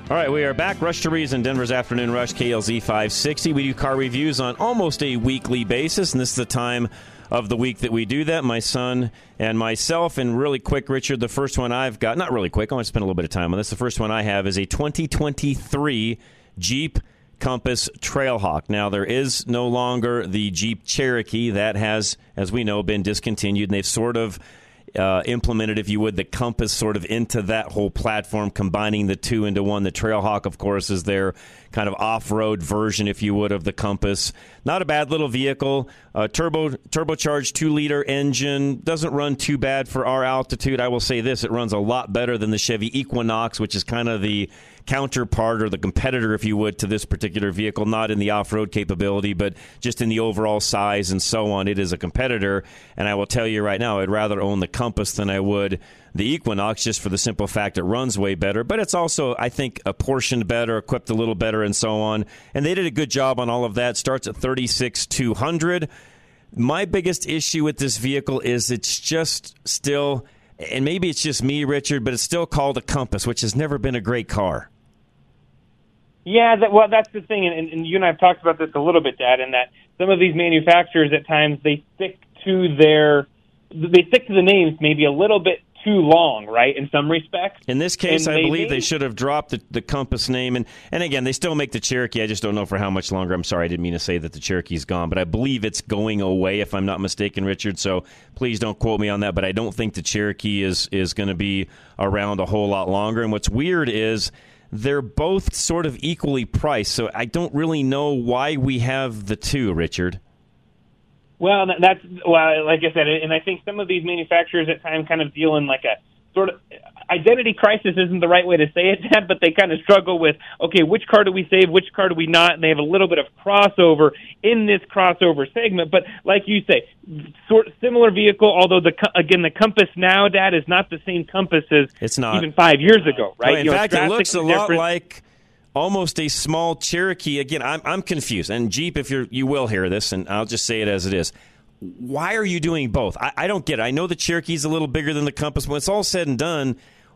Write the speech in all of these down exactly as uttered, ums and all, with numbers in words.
All right, we are back. Rush to Reason, Denver's Afternoon Rush, K L Z five sixty. We do car reviews on almost a weekly basis, and this is the time of the week that we do that. My son and myself, and really quick, Richard, the first one I've got, not really quick, I want to spend a little bit of time on this. The first one I have is a twenty twenty-three Jeep Compass Trailhawk. Now, there is no longer the Jeep Cherokee. That has, as we know, been discontinued, and they've sort of Uh, implemented, if you would, the Compass sort of into that whole platform, combining the two into one. The Trailhawk, of course, is their kind of off-road version, if you would, of the Compass. Not a bad little vehicle. Uh, turbo turbocharged two-liter engine. Doesn't run too bad for our altitude. I will say this, it runs a lot better than the Chevy Equinox, which is kind of the counterpart or the competitor, if you would, to this particular vehicle. Not in the off-road capability, but just in the overall size and so on. It is a competitor, and I will tell you right now, I'd rather own the Compass than I would the Equinox, just for the simple fact it runs way better. But it's also, I think, apportioned better, equipped a little better, and so on. And they did a good job on all of that. Starts at thirty-six thousand two hundred. My biggest issue with this vehicle is it's just still, and maybe it's just me, Richard, but it's still called a Compass, which has never been a great car. Yeah, that, well, that's the thing, and, and you and I have talked about this a little bit, Dad, in that some of these manufacturers at times, they stick to their, they stick to the names maybe a little bit too long, right, in some respects. In this case, and I they believe may- they should have dropped the, the Compass name. And, and again, they still make the Cherokee. I just don't know for how much longer. I'm sorry, I didn't mean to say that the Cherokee's gone, but I believe it's going away, if I'm not mistaken, Richard. So please don't quote me on that. But I don't think the Cherokee is, is going to be around a whole lot longer. And what's weird is they're both sort of equally priced. So I don't really know why we have the two, Richard. Well, that's, well, like I said, and I think some of these manufacturers at times kind of deal in like a sort of identity crisis isn't the right way to say it, Dad, but they kind of struggle with, okay, which car do we save, which car do we not, and they have a little bit of crossover in this crossover segment. But like you say, sort similar vehicle, although, the again, the Compass now, Dad, is not the same Compass as it's not. even five years ago, right? No, in you know, fact, it looks a lot different. like almost a small Cherokee. Again, I'm I'm confused. And Jeep, if you're you will hear this, and I'll just say it as it is. Why are you doing both? I, I don't get it. I know the Cherokee's a little bigger than the Compass. When it's all said and done,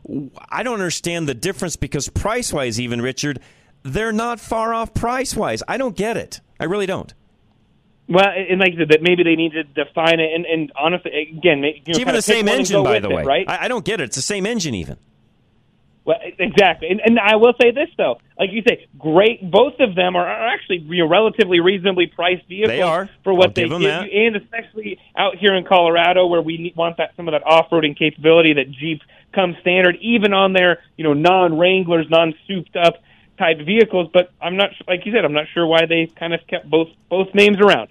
I don't understand the difference because price-wise, even, Richard, they're not far off price-wise. I don't get it. I really don't. Well, and like I said, that maybe they need to define it. And, and honestly, again, you know, it's even the same engine, by the way. It, right? I, I don't get it. It's the same engine, even. Well, exactly, and, and I will say this though, like you say, great. Both of them are, are actually, you know, relatively reasonably priced vehicles they are. for what I'll they give them give that. you, and especially out here in Colorado, where we need, want that some of that off-roading capability that Jeep comes standard, even on their, you know, non-Wranglers, non-souped-up type vehicles. But I'm not, like you said, I'm not sure why they kind of kept both both names around.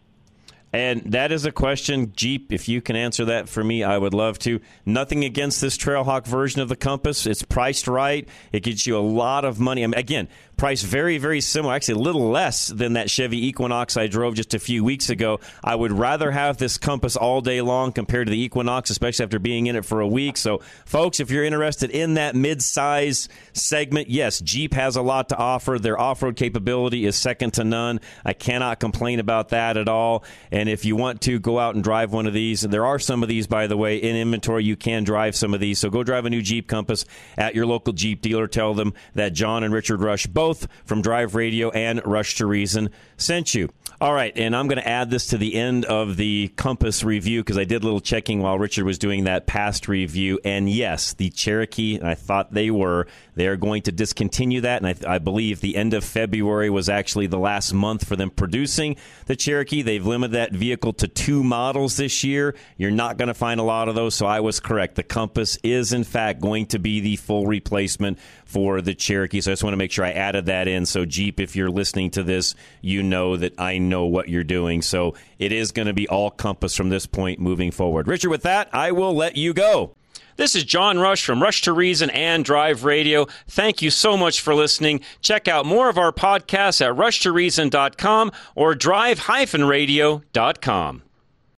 And that is a question, Jeep, if you can answer that for me, I would love to. Nothing against this Trailhawk version of the Compass. It's priced right. It gets you a lot of money. I mean, again, priced very, very similar, actually a little less than that Chevy Equinox I drove just a few weeks ago. I would rather have this Compass all day long compared to the Equinox, especially after being in it for a week. So, folks, if you're interested in that mid-size segment, yes, Jeep has a lot to offer. Their off-road capability is second to none. I cannot complain about that at all. And if you want to go out and drive one of these, and there are some of these, by the way, in inventory, you can drive some of these. So go drive a new Jeep Compass at your local Jeep dealer. Tell them that John and Richard Rush, both from Drive Radio and Rush to Reason, sent you. All right, and I'm going to add this to the end of the Compass review because I did a little checking while Richard was doing that past review. And yes, the Cherokee, and I thought they were, they are going to discontinue that. And I, I believe the end of February was actually the last month for them producing the Cherokee. They've limited that vehicle to two models this year. You're not going to find a lot of those, so I was correct. The Compass is, in fact, going to be the full replacement for the Cherokee. So I just want to make sure I added that in. So, Jeep, if you're listening to this, you know that I know what you're doing. So it is going to be all Compass from this point moving forward. Richard, with that, I will let you go. This is John Rush from Rush to Reason and Drive Radio. Thank you so much for listening. Check out more of our podcasts at rush to reason dot com or drive radio dot com.